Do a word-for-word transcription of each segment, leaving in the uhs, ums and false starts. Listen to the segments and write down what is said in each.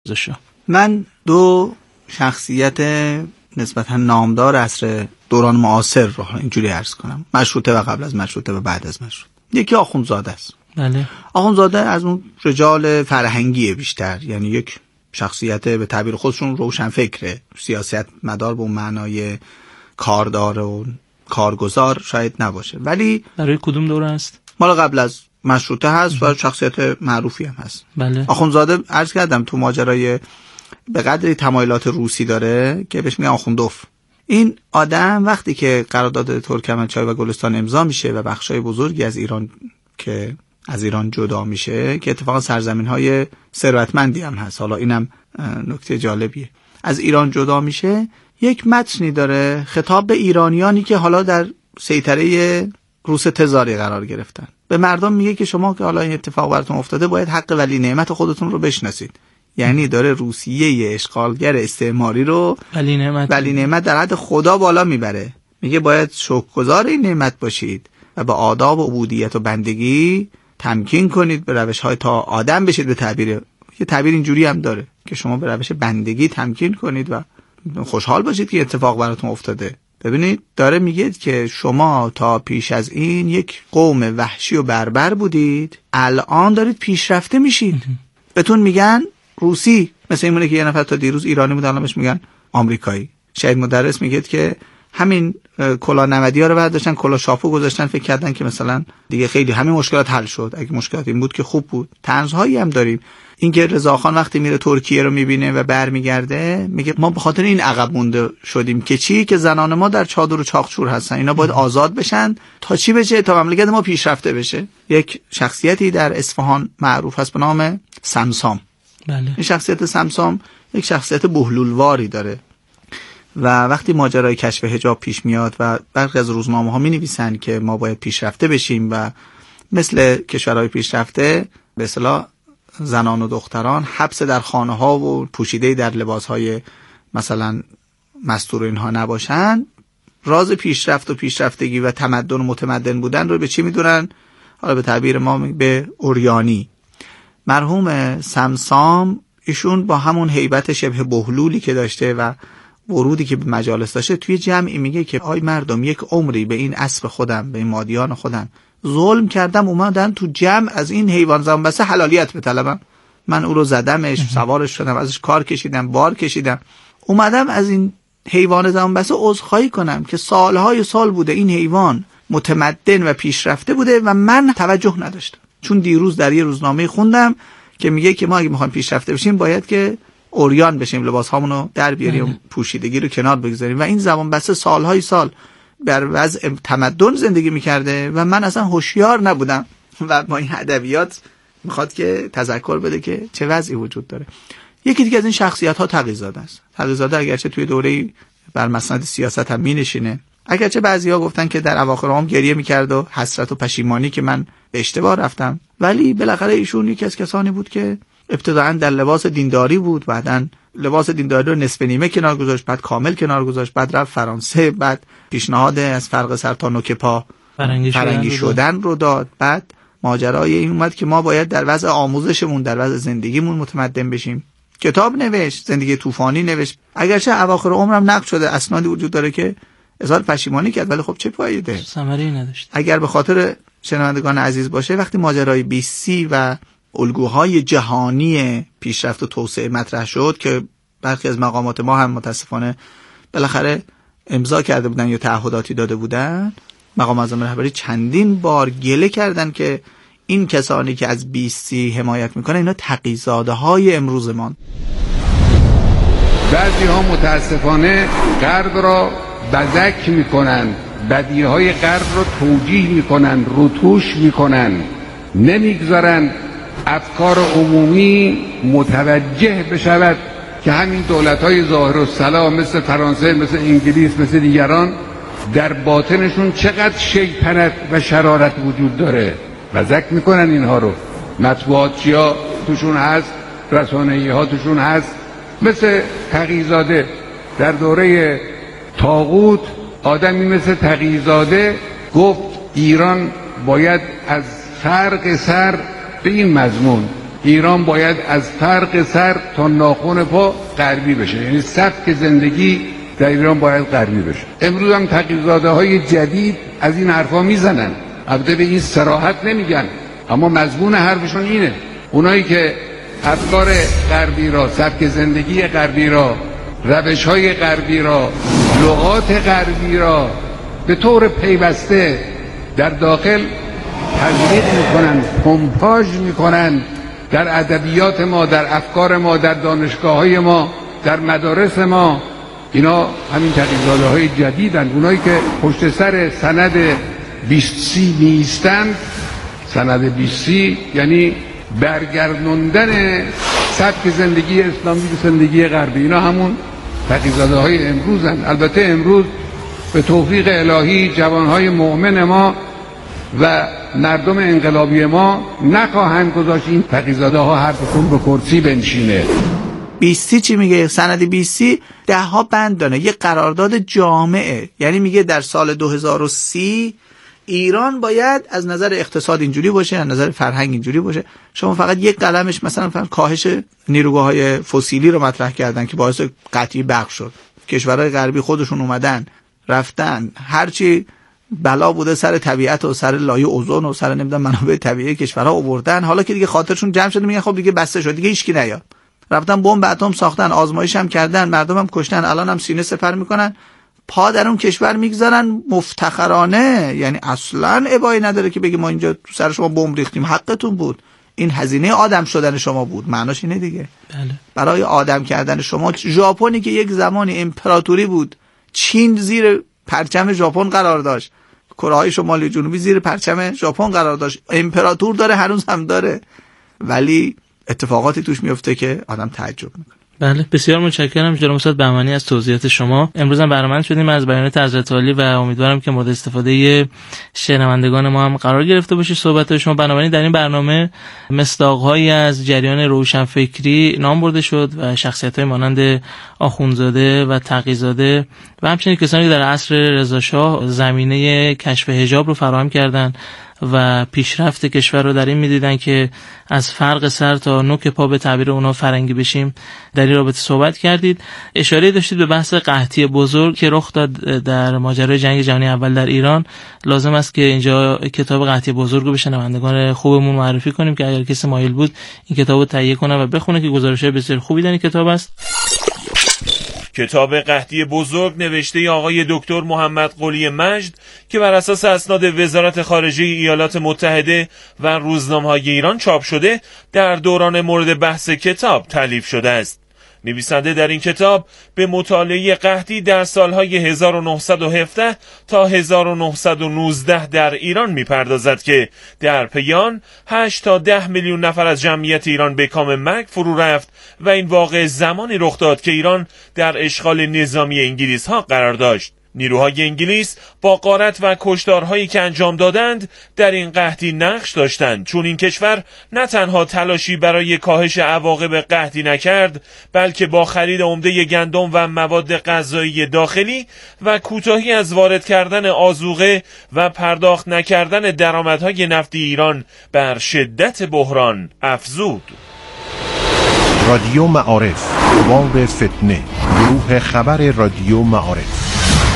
من دو شخصیت نسبتا نامدار عصر دوران معاصر رو اینجوری عرض کنم، مشروطه و قبل از مشروطه و بعد از مشروطه. یکی آخوندزاده است. بله. آخوندزاده از اون رجال فرهنگی بیشتر، یعنی یک شخصیت به تعبیر خودشون روشن فکره، سیاست مدار به اون معنای کاردار و کارگزار شاید نباشه، ولی برای کدوم دوره است؟ مال قبل از مشروطه هست و شخصیت معروفی هم هست. بله. آخوندزاده عرض کردم تو ماجرای به قدری تمایلات روسی داره که بهش میگن آخوندوف. این آدم وقتی که قرارداد ترکمنچای و گلستان امضا میشه و بخشای بزرگی از ایران که از ایران جدا میشه، که اتفاقا سرزمین‌های ثروتمندی هم هست، حالا اینم نکته جالبیه، از ایران جدا میشه، یک متنی داره خطاب به ایرانیانی که حالا در سیطره روس تزاری قرار گرفتن. به مردم میگه که شما که حالا این اتفاق براتون افتاده باید حق ولی نعمت خودتون رو بشناسید. یعنی داره روسیه اشغالگر استعماری رو ولی نعمت ولی نعمت در حد خدا بالا میبره. میگه باید شکرگزار این نعمت باشید و به آداب و عبودیت و بندگی تمکین کنید، به روش‌های تا آدم بشید. به تعبیر یه تعبیر اینجوری هم داره که شما به روش بندگی تمکین کنید و خوشحال باشید که اتفاق براتون افتاده. ببینید داره میگه که شما تا پیش از این یک قوم وحشی و بربر بودید، الان دارید پیشرفته میشید. بهتون میگن روسی، مثل اینونه که یه نفر تا دیروز ایرانی بود الان بهش میگن آمریکایی. شاید مدرس میگه که همین کلا نودی ها رو برداشتن کلا شاپو گذاشتن، فکر کردن که مثلا دیگه خیلی همین مشکلات حل شد. اگه مشکلات این بود که خوب بود. طنزهایی هم داریم. اینکه رضاخان وقتی میره ترکیه رو میبینه و برمیگرده میگه ما به خاطر این عقب مونده شدیم که چی، که زنان ما در چادر و چاقچور هستن، اینا باید آزاد بشن تا چی بشه، تا مملکت ما پیشرفته بشه. یک شخصیتی در اصفهان معروف هست به نام سمسام. بله. این شخصیت سمسام یک شخصیت بهلولواری داره و وقتی ماجرای کشف حجاب پیش میاد و برخی از روزنامه‌ها می‌نویسن که ما باید پیشرفته بشیم و مثل کشورهای پیشرفته به اصطلاح زنان و دختران حبس در خانه‌ها و پوشیده در لباس‌های مثلا مستور اینها نباشن، راز پیشرفت و پیشرفتگی و تمدن و متمدن بودن رو به چی میدونن؟ حالا به تعبیر ما به اوریانی. مرحوم سمسام ایشون با همون هیبت شبه بهلولی که داشته و ورودی که به مجالس داشته، توی جمعی میگه که آی مردم، یک عمری به این اسب خودم، به این مادیان خودم ظلم کردم، اومدن تو جمع از این حیوان زنبسه حلالیت بطلبم. من او رو زدمش، سوارش شدم، ازش کار کشیدم، بار کشیدم، اومدم از این حیوان زنبسه عذرخواهی کنم که سالهای سال بوده این حیوان متمدن و پیشرفته بوده و من توجه نداشتم. چون دیروز در یه روزنامه خوندم که میگه که ما اگه میخوایم پیشرفته بشیم باید که اوریان بشیم، لباس هامونو در بیاریم، پوشیدگی رو کنار بگذاریم. و این زبان بسته سالهای سال بر وضع تمدن زندگی میکرده و من اصلا هوشیار نبودم. و با این ادبیات میخواد که تذکر بده که چه وضعی وجود داره. یکی دیگه از این شخصیت ها تقی‌زاده است. تقی‌زاده اگرچه توی دوره بر مسند سیاست هم مینشینه، اگرچه بعضیا گفتن که در اواخر عمر گریه میکرد و حسرت و پشیمانی که من به اشتباه رفتم، ولی بالاخره ایشون یکی از کسانی بود که ابتداعا در لباس دینداری بود، بعدن لباس دینداری رو نصف نیمه کنار گذاشت، بعد کامل کنار گذاشت، بعد رفت فرانسه، بعد پیشنهاد از فرق سر تا نوک پا فرنگی, فرنگی شدن رو داد. بعد ماجرای این اومد که ما باید در وضع آموزشمون، در وضع زندگیمون متمدن بشیم. کتاب نوشت، زندگی طوفانی نوشت، اگرچه اواخر عمرم نقد شده، اسنادی وجود داره که اظهار پشیمانی کرد، ولی خب چه فایده، ثمری نداشت. اگر به خاطر شنوندگان عزیز باشه، وقتی ماجرای بی سی و الگوهای جهانی پیشرفت و توسعه مطرح شد که برخی از مقامات ما هم متاسفانه بالاخره امضا کرده بودن یا تعهداتی داده بودن، مقام اعظم رهبری چندین بار گله کردن که این کسانی که از بی سی حمایت میکنن اینا تقی‌زاده های امروز ما. بعضی ها متاسفانه غرب را بزک میکنن، بدیه های غرب را توجیه میکنن، روتوش میکنن، نمیگذارن افکار عمومی متوجه بشود که همین دولت‌های ظاهر السلام مثل فرانسه، مثل انگلیس، مثل دیگران در باطنشون چقدر شیطنت و شرارت وجود داره. بزک میکنن اینها رو. مطبوعاتچی‌ها توشون هست، رسانه‌ای‌ها توشون هست. مثل تقی‌زاده در دوره طاغوت، آدمی مثل تقی‌زاده گفت ایران باید از فرق سر به این مضمون ایران باید از فرق سر تا ناخن پا غربی بشه، یعنی سبک زندگی در ایران باید غربی بشه. امروز هم تقی‌زاده های جدید از این حرفا میزنن، البته به این صراحت نمیگن، اما مضمون حرفشون اینه. اونایی که افکار غربی را، سبک زندگی غربی را، روش های غربی را، لغات غربی را به طور پیوسته در داخل تزریق میکنن، پمپاژ میکنن در ادبیات ما، در افکار ما، در دانشگاه های ما، در مدارس ما، اینا همین تقی‌زاده های جدیدن. اونایی که پشت سر سند بیست سی نیستند، سند بیست سی یعنی برگردوندن سبک زندگی اسلامی به زندگی غربی، اینا همون تقی‌زاده های امروزن. البته امروز به توفیق الهی جوانهای مؤمن ما و مردم انقلابی ما نخواهند گذاشت این تقی‌زاده ها حرفشون به کرسی بنشینه. بیستی چی میگه؟ سند بیستی ده ها بند داره، یه قرارداد جامعه، یعنی میگه در سال دو هزار و سی ایران باید از نظر اقتصاد اینجوری باشه، از نظر فرهنگ اینجوری باشه. شما فقط یک قلمش مثلا فقط کاهش نیروگاه‌های فسیلی رو مطرح کردن که باعث قطعی برق شد. کشورهای غربی خودشون اومدن رفتن هرچی بلا بوده سر طبیعت و سر لایه اوزون و سر نمیدونم منابع طبیعی کشورها آوردن، حالا که دیگه خاطرشون جمع شده میگن خب دیگه بسته شد، دیگه هیچکی نیاد. رفتن بمب اتم ساختن، آزمایش هم کردن، مردم هم کشتن، الان هم سینه سپر میکنن، پا در اون کشور میگذارن مفتخرانه. یعنی اصلا ابایی نداره که بگی ما اینجا تو سر شما بمب ریختیم، حقتون بود، این هزینه آدم شدن شما بود. معناش اینه دیگه. بله. برای آدم کردن شما. ژاپنی که یک زمانی امپراتوری بود، چین زیر پرچم ژاپن قرار داشت، کره های شمالی جنوبی زیر پرچم ژاپن قرار داشت، امپراتور داره، هنوز هم داره، ولی اتفاقاتی توش میفته که آدم تعجب میکنه. بله، بسیار متشکرم جناب استاد بهمنی از توضیحات شما. امروز هم برنامه شدیم از بیانات حضرت عالی و امیدوارم که مورد استفاده شنوندگان ما هم قرار گرفته باشه صحبت شما. بنابراین در این برنامه مصداق‌هایی از جریان روشنفکری نام برده شد و شخصیت‌های مانند آخوندزاده و تقی‌زاده و همچنین کسانی که در عصر رضا شاه زمینه کشف حجاب رو فراهم کردند و پیشرفت کشور رو در این می‌دیدن که از فرق سر تا نوک پا به تعبیر اونا فرنگی بشیم. در این رابطه صحبت کردید، اشاره داشتید به بحث قحطی بزرگ که رخ داد در ماجرای جنگ جهانی اول در ایران. لازم است که اینجا کتاب قحطی بزرگ رو به شنوندگان خوبمون معرفی کنیم که اگر کسی مایل بود این کتاب رو تهیه کنه و بخونه که گزارش‌های بسیار خوبی در این کتاب است. کتاب قحطی بزرگ نوشته آقای دکتر محمد قلی مجد که بر اساس اسناد وزارت خارجه ایالات متحده و روزنامه‌های ایران چاپ شده، در دوران مورد بحث کتاب تالیف شده است. نویسنده در این کتاب به مطالعه قحطی در سالهای هزار و نهصد و هفده تا هزار و نهصد و نوزده در ایران می‌پردازد که در پی آن هشت تا ده میلیون نفر از جمعیت ایران به کام مرگ فرو رفت و این واقعه زمانی رخ داد که ایران در اشغال نظامی انگلیس‌ها قرار داشت. نیروهای انگلیس با غارت و کشتارهایی که انجام دادند در این قحطی نقش داشتند، چون این کشور نه تنها تلاشی برای کاهش عواقب قحطی نکرد، بلکه با خرید عمده گندم و مواد غذایی داخلی و کوتاهی از وارد کردن آذوقه و پرداخت نکردن درآمدهای نفتی ایران بر شدت بحران افزود. رادیو معارف، باب فتنه، گروه خبر رادیو معارف.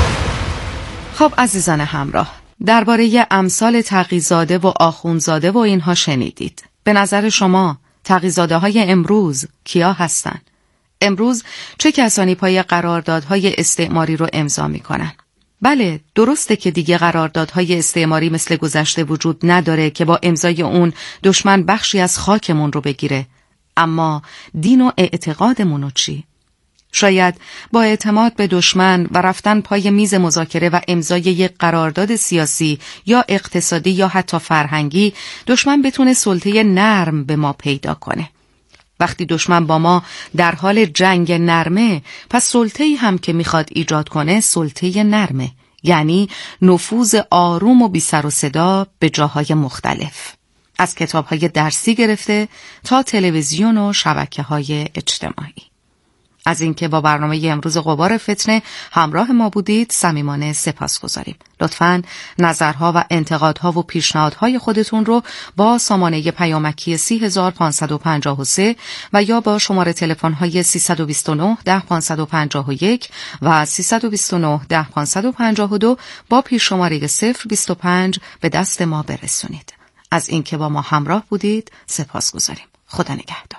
خب عزیزان همراه، درباره امثال تقی‌زاده و آخوندزاده و اینها شنیدید. به نظر شما تقی‌زاده های امروز کیا هستن؟ امروز چه کسانی پای قراردادهای استعماری رو امضا میکنن؟ بله، درسته که دیگه قراردادهای استعماری مثل گذشته وجود نداره که با امضای اون دشمن بخشی از خاکمون رو بگیره، اما دین و اعتقادمونو چی؟ شاید با اعتماد به دشمن و رفتن پای میز مذاکره و امضای یک قرارداد سیاسی یا اقتصادی یا حتی فرهنگی، دشمن بتونه سلطه نرم به ما پیدا کنه. وقتی دشمن با ما در حال جنگ نرمه، پس سلطه‌ای هم که میخواد ایجاد کنه سلطه نرمه، یعنی نفوذ آروم و بی سر و صدا به جاهای مختلف، از کتاب‌های درسی گرفته تا تلویزیون و شبکه‌های اجتماعی. از اینکه با برنامه امروز غبار فتنه همراه ما بودید صمیمانه سپاسگزاریم. لطفاً نظرها و انتقادها و پیشنهادهای خودتون رو با سامانه پیامکی سی هزار پانصد و پنجاه و سه و یا با شماره تلفن‌های سیصد و بیست و نه ده پانصد و پنجاه و یک و سیصد و بیست و نه ده پانصد و پنجاه و دو با پیش‌شماره صفر بیست و پنج به دست ما برسونید. از اینکه با ما همراه بودید سپاسگزاریم. خدا نگهدار.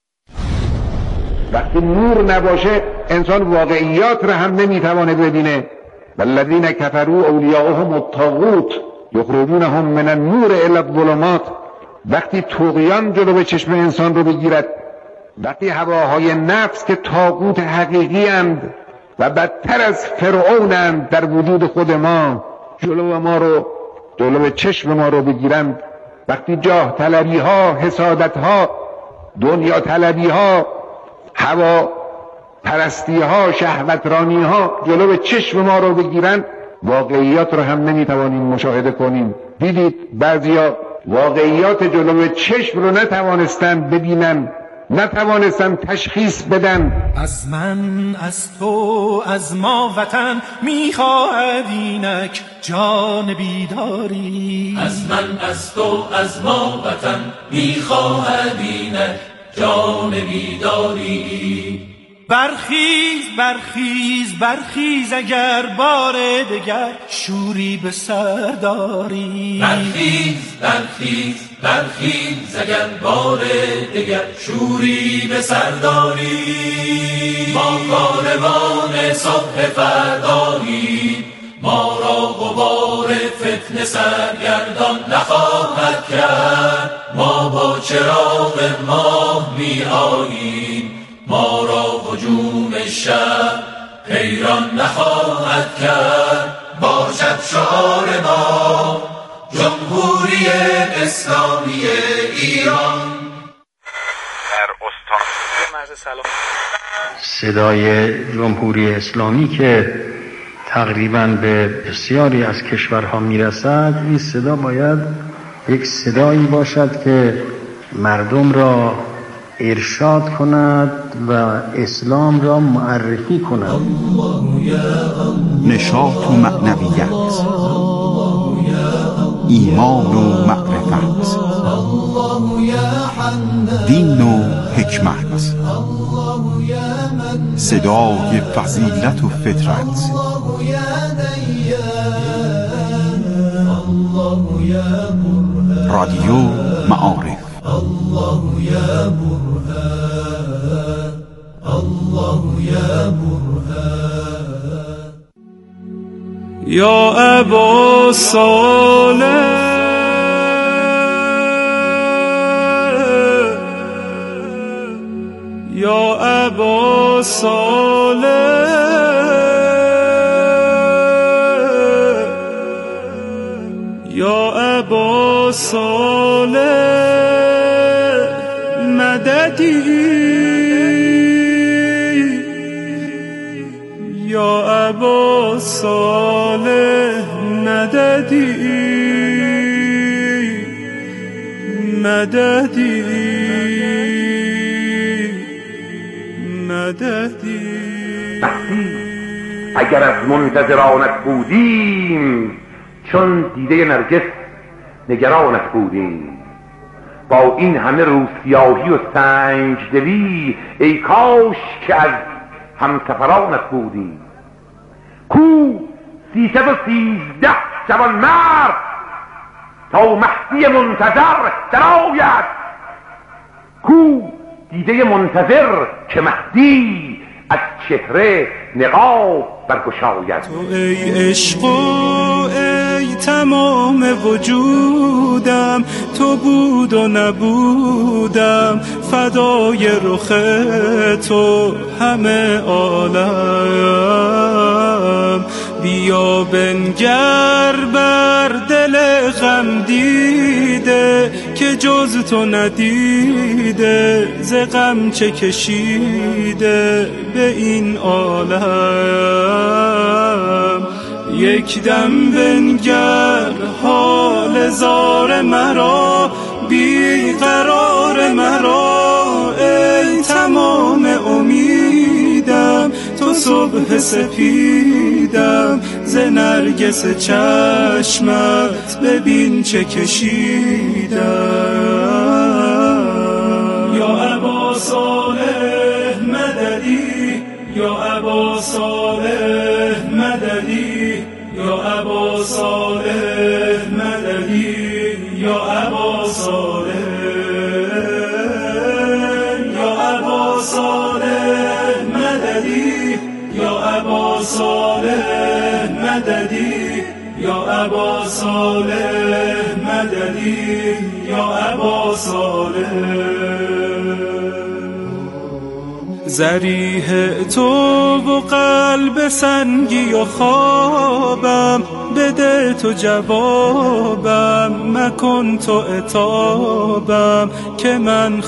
وقتی نور نباشه انسان واقعیات رو هم نمیتوانه ببینه. والذین کفروا اولیاءهم الطاغوت یخرجونهم من النور الی الظلمات. وقتی طغیان جلو چشم انسان رو بگیرد، وقتی هواهای نفس که طاغوت حقیقی اند و بدتر از فرعونند در وجود خود ما جلو ما رو جلو چشم ما رو بگیرند، وقتی جاه طلبی ها، حسادت ها، دنیا طلبی ها، هوا پرستی ها، شهوترانی ها جلو چشم ما رو بگیرند، واقعیات رو هم نمیتوانیم مشاهده کنیم. دیدید بعضیا واقعیات جلو چشم رو نتوانستن ببینن، نتوانستن تشخیص بدن. از من، از تو، از ما وطن میخواهد اینک جان بیداری. از من، از تو، از ما وطن میخواهد اینک جان بیداری. برخیز برخیز برخیز اگر بار دگر شوری به سر داری. برخیز برخیز برخیز اگر بار دگر شوری به سر داری. ما کاروان صبح فردایی، ما را غبار فتنه سرگردان نخواهد کرد. ما با چراغ ماه می آییم، ما را هجوم شب حیران نخواهد کرد. باشد شعار ما جمهوری اسلامی ایران. در استان مرز سلام صدای جمهوری اسلامی که تقریباً به بسیاری از کشورها میرسد، این صدا باید یک صدایی باشد که مردم را ارشاد کند و اسلام را معرفی کند. نشاط و معنویت، ایمان و معرفت، دین و حکمت، صدای فضیلت و فطرت، رادیو معارف. الله یا برهان، الله یا برهان. یا ابا صالح، یا ابا صالح، یا ابا صالح مددی، یا ابا صالح مددی، مددی، مددی. اگر از منتظرانت بودیم، چون دیده نرگس نگرانت بودیم. با این همه روسیاهی و سنگدلی، ای کاش که از همسفرانت بودیم. کو سیصد و سیزده جوان مرد تا مهدی منتظر در آید. کو دیده منتظر که مهدی از چهره نقاب برگشاید. تو ای عشق و ای تمام وجودم، تو بود و نبودم، فدای رخ تو همه عالم. بیا بنگر بر دل غم دیده، که جز تو ندیده، ز غم چه کشیده به این عالم. یک دم بنگر حال زار مرا، بی قرار مرا، ای تمام امید صبح سپیدم ز نرگس چشمت ببین چه کشیدم. یا ابا صالح مددی، یا ابا صالح مددی، یا ابا صالح مددی، یا ابا صالح، یا ابا صالح مددی، یا ابا صالح مددی، یا ابا صالح مددی، یا ابا صالح. ذریح تو و قلب سنگی و خوابم، بده تو جوابم، مکن تو عتابم که من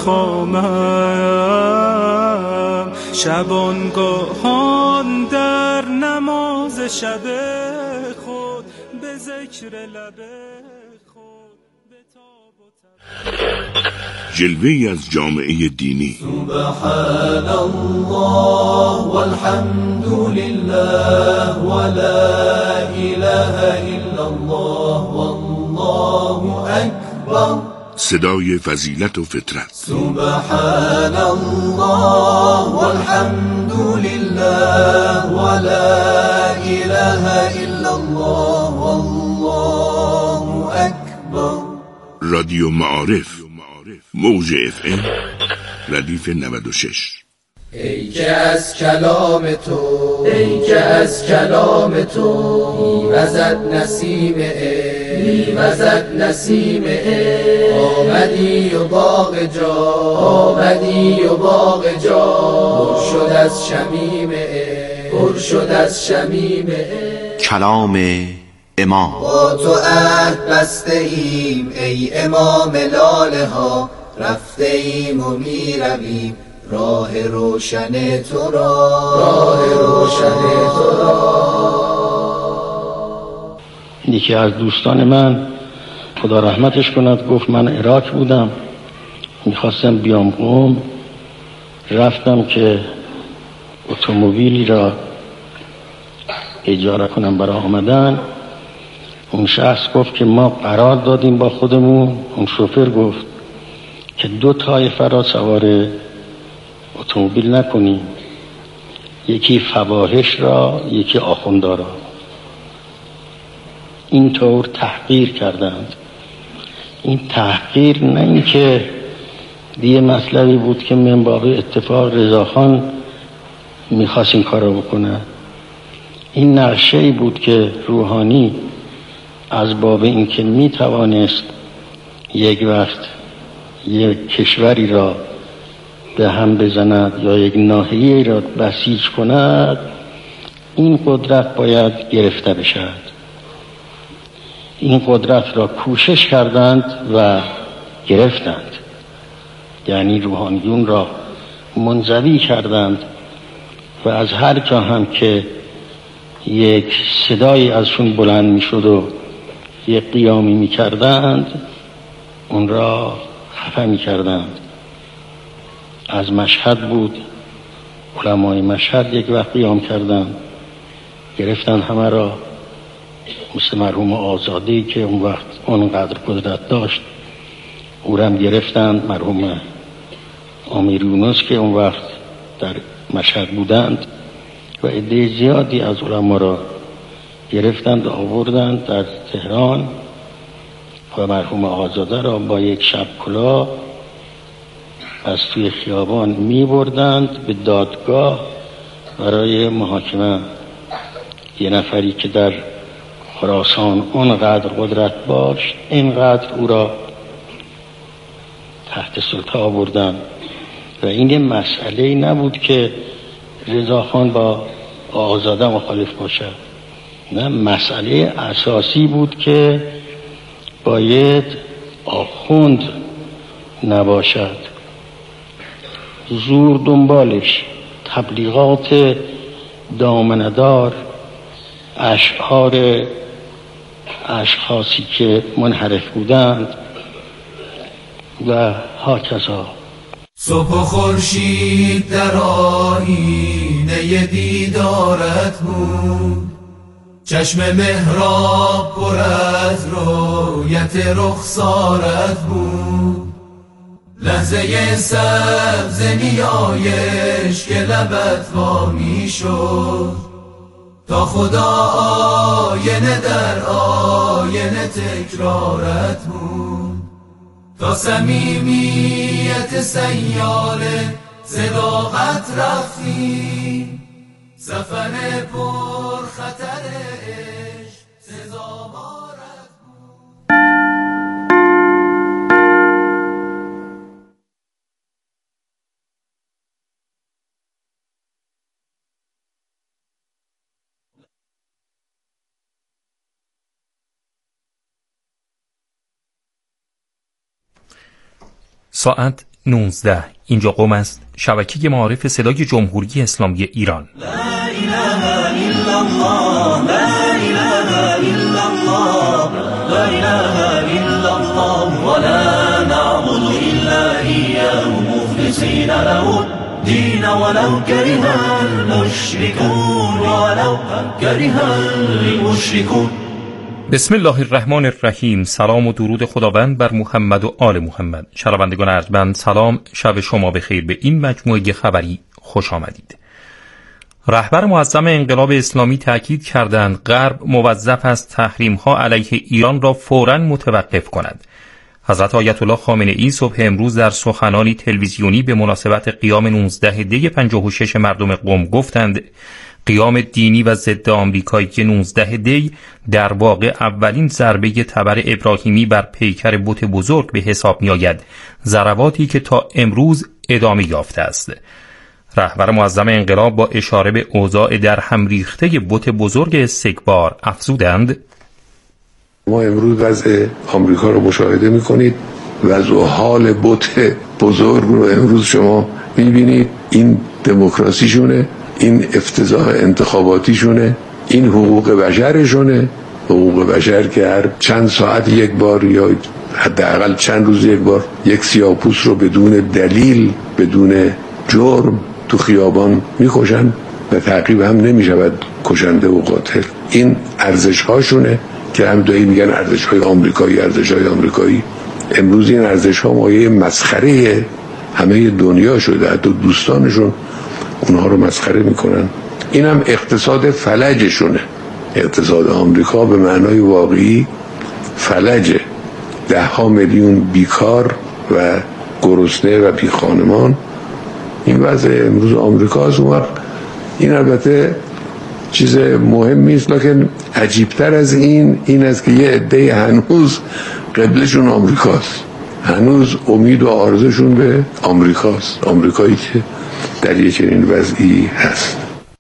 خامم. شبانگاهان در نماز شب خود به ذکر لب خود بتاب و جلوه‌ای از جامعه دینی. سبحان الله والحمد لله ولا اله الا الله والله اکبر. صدای فضیلت و فطرت. سبحان الله والحمد لله ولا اله الا الله والله اکبر. رادیو معارف، موج اف ام ردیف نود و شش. ای که از کلام تو، ای که از کلام تو میوزد نسیم عشق، میوزد نسیم عشق. آمدی و باغ جا، آمدی و باغ جا پر شد از شمیم عشق، پر شد از شمیم عشق. کلام امام. با تو عهد بسته ایم ای امام لاله ها، رفته ایم و می رویم راه روشن تو را، راه روشن تو را. یکی از دوستان من خدا رحمتش کند گفت من عراق بودم، میخواستم بیام قم، رفتم که اتومبیلی را اجاره کنم برای آمدن. اون شخص گفت که ما قرار دادیم با خودمون، اون شوفر گفت که دو طایفه را سوار اتومبیل نکنیم، یکی فواحش را یکی آخوندارا. اینطور تحقیر کردند. این تحقیر نه این که دیگه مطلبی بود که من باب اتفاق رضاخان میخواست این کار را بکنه. این نقشه‌ای بود که روحانی از باب این که میتوانست یک وقت یک کشوری را به هم بزند یا یک ناحیه را بسیج کند، این قدرت باید گرفته بشد. این قدرت را کوشش کردند و گرفتند، یعنی روحانیون را منزوی کردند و از هر جا هم که یک صدایی ازشون بلند می شد و یک قیامی می کردند اون را خفه می کردند. از مشهد بود، علمای مشهد یک وقت قیام کردند، گرفتند همه را، مثل مرحوم آزادی که اون وقت اونقدر قدرت داشت او را هم گرفتند، مرحوم امیر یونس که اون وقت در مشهد بودند و عده زیادی از علما را گرفتند و آوردند در تهران و مرحوم آزاده را با یک شب کلاه از توی خیابان می بردند به دادگاه برای محاکمه. یه نفری که در خراسان اونقدر قدرت داشت، اینقدر او را تحت سلطه آوردند و این مسئله نبود که رضاخان با آزاده مخالف باشد، نه، مسئله اساسی بود که باید آخوند نباشد، زور دنبالش، تبلیغات دامندار، اشعار اشخاصی که منحرف بودند و هاکذا. صبح خورشید در آیینه لذه دیدارت بود، چشم محراب پر از رویت رخسارت بود، لحظه سبز نیایش که لبت وا می شد، تا خدا آینه در آینه تکرارت بود، تا صمیمیت سیاله صداقت رفتی، سفر پر خطر عشق سزاوارت بود. ساعت نوزده. اینجا قم است، شبکه معارف صدای جمهوری اسلامی ایران. لا اله الا الله، لا اله الا الله، لا اله الا الله، ولا نعبد الا اياه مخلصين له الدين ولو كره المشركون، ولو كره المشركون. بسم الله الرحمن الرحیم. سلام و درود خداوند بر محمد و آل محمد. شنوندگان ارجمند سلام، شب شما بخیر. به این مجموعه خبری خوش آمدید. رهبر معظم انقلاب اسلامی تاکید کردند غرب موظف است تحریم‌ها علیه ایران را فوراً متوقف کند. حضرت آیت الله خامنه ای صبح امروز در سخنانی تلویزیونی به مناسبت قیام نوزده دی پنجاه و شش مردم قم گفتند قیام دینی و ضد آمریکایی که نوزده دی در واقع اولین ضربه تبر ابراهیمی بر پیکر بت بزرگ به حساب می آید، ضرباتی که تا امروز ادامه یافته است. رهبر معظم انقلاب با اشاره به اوضاع در هم ریخته بت بزرگ استکبار افزودند: ما امروز وضع آمریکا رو مشاهده می کنید، وضع و حال بت بزرگ رو امروز شما می بینید. این دموکراسیشونه، این افتضاح انتخاباتیشونه، این حقوق بشرشونه، حقوق بشر که هر چند ساعت یک بار یا حداقل چند روز یک بار یک سیاه‌پوست رو بدون دلیل، بدون جرم تو خیابان میکشن و تعقیب هم نمیشود کشنده و قاتل. این ارزش هاشونه که هم دایی میگن ارزش های آمریکایی، ارزش های آمریکایی. امروز این ارزش ها مایه مسخره همه دنیا شده، حتی دوستانشون اونها رو مسخره میکنن. این هم اقتصاد فلجشونه. اقتصاد آمریکا به معنای واقعی فلجه. ده ها میلیون بیکار و گرسنه و بی خانمان. این وضع امروز آمریکا است. اون وقت این البته چیز مهمی است، لکن عجیبتر از این این است که یه عده هنوز قبلشون آمریکاست، هنوز امید و آرزوشون به آمریکاست، آمریکایی که در یک چنین وضعی هست.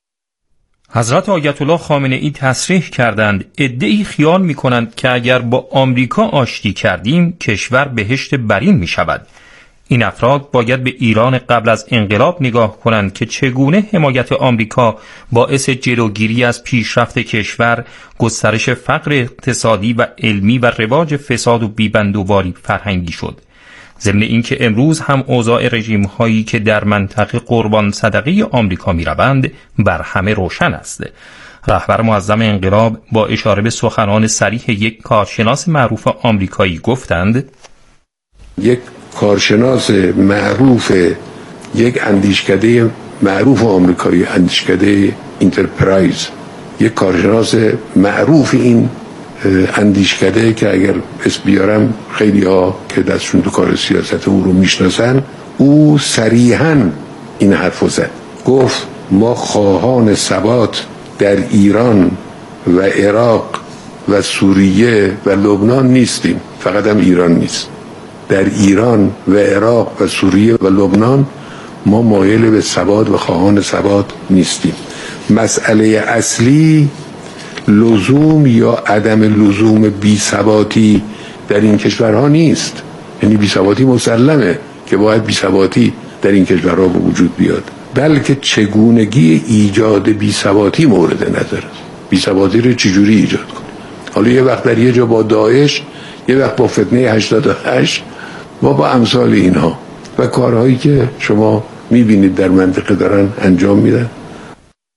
حضرت آیت الله خامنه ای تصریح کردند عده‌ای خیال می‌کنند که اگر با آمریکا آشتی کردیم کشور بهشت برین می‌شود. این افراد باید به ایران قبل از انقلاب نگاه کنند که چگونه حمایت آمریکا باعث جلوگیری از پیشرفت کشور، گسترش فقر اقتصادی و علمی و رواج فساد و بیبندوباری فرهنگی شد. ضمن اینکه امروز هم اوضاع رژیم هایی که در منطقه قربان صدقه آمریکا می روند بر همه روشن است. رهبر معظم انقلاب با اشاره به سخنان صریح یک کارشناس معروف آمریکایی گفتند: یک کارشناس معروف، یک اندیشکده معروف آمریکایی، اندیشکده انترپرایز، یک کارشناس معروف این اندیشکده که اگر اسم بیارم خیلی ها که دستشون تو کار سیاست او رو میشناسن، او صریحاً این حرف زد. گفت ما خواهان ثبات در ایران و عراق و سوریه و لبنان نیستیم، فقط هم ایران نیست. در ایران و عراق و سوریه و لبنان ما مایل به ثبات و خواهان ثبات نیستیم. مسئله اصلی لزوم یا عدم لزوم بی‌ثباتی در این کشورها نیست. یعنی بی‌ثباتی مسلمه که باید بی‌ثباتی در این کشورها به وجود بیاد، بلکه چگونگی ایجاد بی‌ثباتی مورد نظر است. بی‌ثباتی رو چجوری ایجاد کنیم؟ حالا یه وقت در یه جا با داعش، یه وقت با فتنه هشتاد و هشت و با امثال اینها و کارهایی که شما میبینید در منطقه دارن انجام میدن.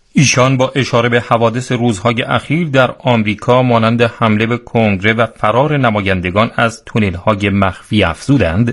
ایشان با اشاره به حوادث روزهای اخیر در آمریکا مانند حمله به کنگره و فرار نمایندگان از تونل‌های مخفی افزودند: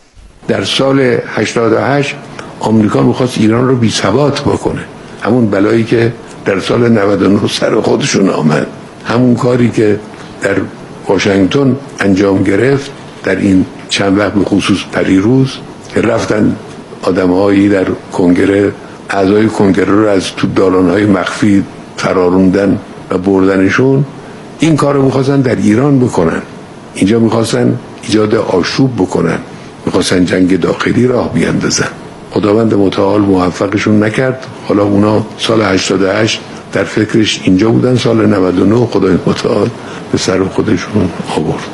در سال هشتاد و هشت آمریکا میخواست ایران رو بی‌ثبات بکنه، همون بلایی که در سال نود و نه سر خودشون آمد، همون کاری که در واشنگتن انجام گرفت در این چند وقت، به خصوص پریروز که رفتن آدم‌هایی در کنگره، اعضای کنگره رو از تو دالان‌های مخفی فراروندن و بردنشون. این کار رو می‌خواستن در ایران بکنن، اینجا می‌خواستن ایجاد آشوب بکنن، می‌خواستن جنگ داخلی راه بیاندازن. خداوند متعال موفقشون نکرد. حالا اونا سال هشتاد و هشت در فکرش اینجا بودن، سال نود و نه خدای متعال به سر خودشون آورد.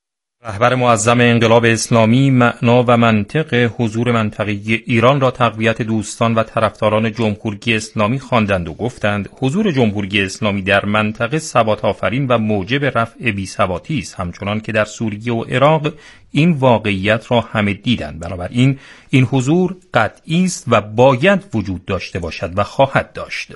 رهبر معظم انقلاب اسلامی معنا و منطق حضور منطقی ایران را تقویت دوستان و طرفداران جمهوری اسلامی خواندند و گفتند حضور جمهوری اسلامی در منطقه ثبات آفرین و موجب رفع بی‌ثباتی است، همچنان که در سوریه و عراق این واقعیت را همه دیدند. بنابراین این حضور قطعی است و باید وجود داشته باشد و خواهد داشت.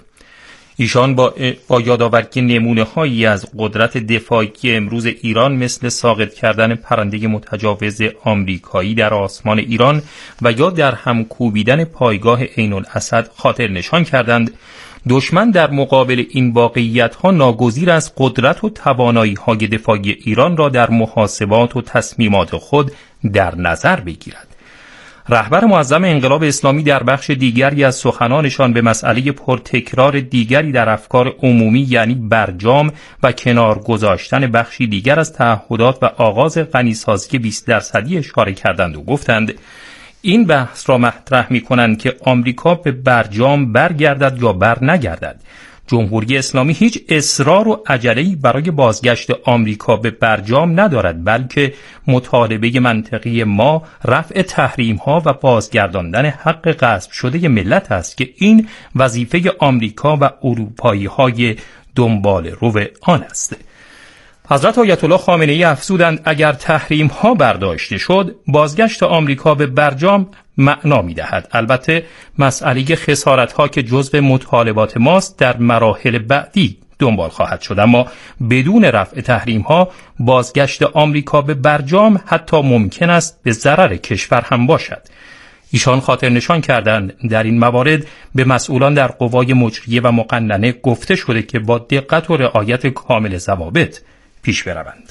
ایشان با, با یادآوری نمونه‌هایی از قدرت دفاعی امروز ایران مثل ساقط کردن پرنده متجاوز آمریکایی در آسمان ایران و یا در هم کوبیدن پایگاه عین الاسد خاطر نشان کردند دشمن در مقابل این واقعیت‌ها ناگزیر از قدرت و توانایی‌های دفاعی ایران را در محاسبات و تصمیمات خود در نظر بگیرد. رهبر معظم انقلاب اسلامی در بخش دیگری از سخنانشان به مسئله پرتکرار دیگری در افکار عمومی، یعنی برجام و کنار گذاشتن بخشی دیگر از تعهدات و آغاز غنیسازی بیست درصدی اشاره کردند و گفتند این بحث را مطرح می‌کنند که آمریکا به برجام برگردد یا بر نگردد. جمهوری اسلامی هیچ اصرار و عجله‌ای برای بازگشت آمریکا به برجام ندارد، بلکه مطالبه منطقی ما رفع تحریم‌ها و بازگرداندن حق غصب شده ملت است که این وظیفه آمریکا و اروپایی‌های دنبال رو آن است. حضرت آیت الله خامنه‌ای افزودند اگر تحریم ها برداشته شد بازگشت آمریکا به برجام معنا می‌دهد. البته مسئله خسارت ها که جزء مطالبات ماست در مراحل بعدی دنبال خواهد شد، اما بدون رفع تحریم ها بازگشت آمریکا به برجام حتی ممکن است به ضرر کشور هم باشد. ایشان خاطر نشان کردند در این موارد به مسئولان در قوای مجریه و مقننه گفته شده که با دقت و رعایت کامل ضوابط پیش بروند.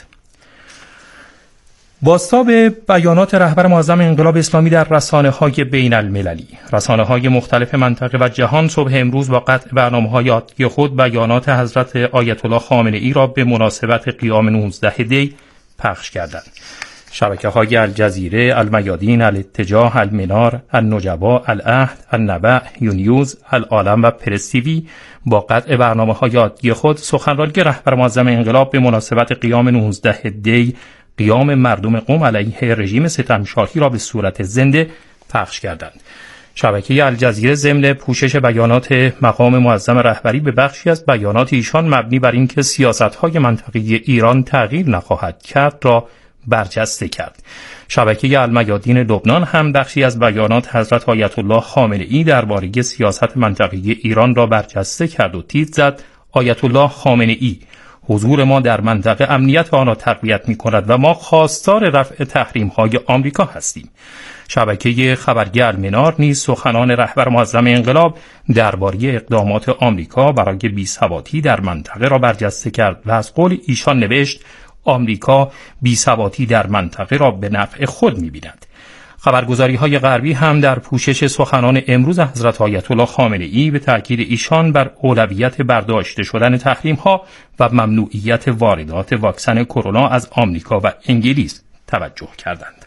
بازتاب بیانات رهبر معظم انقلاب اسلامی در رسانه‌های بین المللی، رسانه‌های مختلف منطقه و جهان صبح امروز با قطع برنامه‌های عادی خود بیانات حضرت آیت الله خامنه‌ای را به مناسبت قیام نوزده دی پخش کردند. شبکه‌های الجزیره، المیادین، الاتجاه، المنار، النجبا، العهد، النبع، یونیوز، العالم و پرس تیوی با قطع برنامه‌های عادی خود سخنرانی رهبر معظم انقلاب به مناسبت قیام نوزده دی، قیام مردم قم علیه رژیم ستمشاهی را به صورت زنده پخش کردند. شبکه الجزیره ضمن پوشش بیانات مقام معظم رهبری به بخشی از بیانات ایشان مبنی بر اینکه سیاست‌های منطقه‌ای ایران تغییر نخواهد کرد را برجسته کرد. شبکه المیادین لبنان هم بخشی از بیانات حضرت آیت الله خامنه‌ای درباره سیاست منطقه‌ای ایران را برجسته کرد و تیتر زد آیت الله خامنه‌ای حضور ما در منطقه امنیت آن را تقویت می‌کند و ما خواستار رفع تحریم‌های آمریکا هستیم. شبکه خبری المنار نیز سخنان رهبر معظم انقلاب درباره اقدامات آمریکا برای بی‌ثباتی در منطقه را برجسته کرد و از قول ایشان نوشت آمریکا بی‌ثباتی در منطقه را به نفع خود می‌بیند. خبرگزاری‌های غربی هم در پوشش سخنان امروز حضرت آیت الله خامنه‌ای به تاکید ایشان بر اولویت برداشته شدن تحریم‌ها و ممنوعیت واردات واکسن کرونا از آمریکا و انگلیس توجه کردند.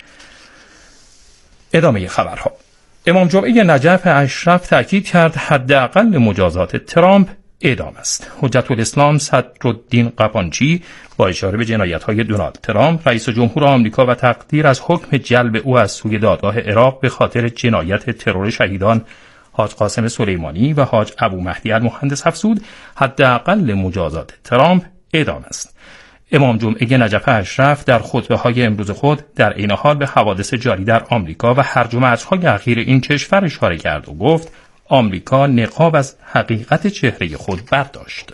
ادامه خبرها. امام جمعه نجف اشرف تاکید کرد حداقل مجازات ترامپ اعدام است. حجت الاسلام صدرالدین قبانچی با اشاره به جنایت‌های دونالد ترامپ رئیس جمهور آمریکا و تقدیر از حکم جلب او از سوی دادگاه عراق به خاطر جنایت ترور شهیدان حاج قاسم سلیمانی و حاج ابو مهدی المهندس افزود حداقل مجازات ترامپ اعدام است. امام جمعه نجف اشرف در خطبه‌های امروز خود در عین حال به حوادث جاری در آمریکا و هرج و مرج‌های اخیر این کشور اشاره کرد و گفت آمریکا نقاب از حقیقت چهره خود برداشت.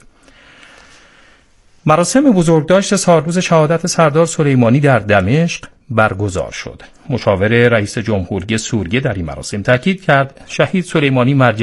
مراسم بزرگداشت سالروز شهادت سردار سلیمانی در دمشق برگزار شد. مشاور رئیس جمهوری سوریه در این مراسم تاکید کرد شهید سلیمانی مرجع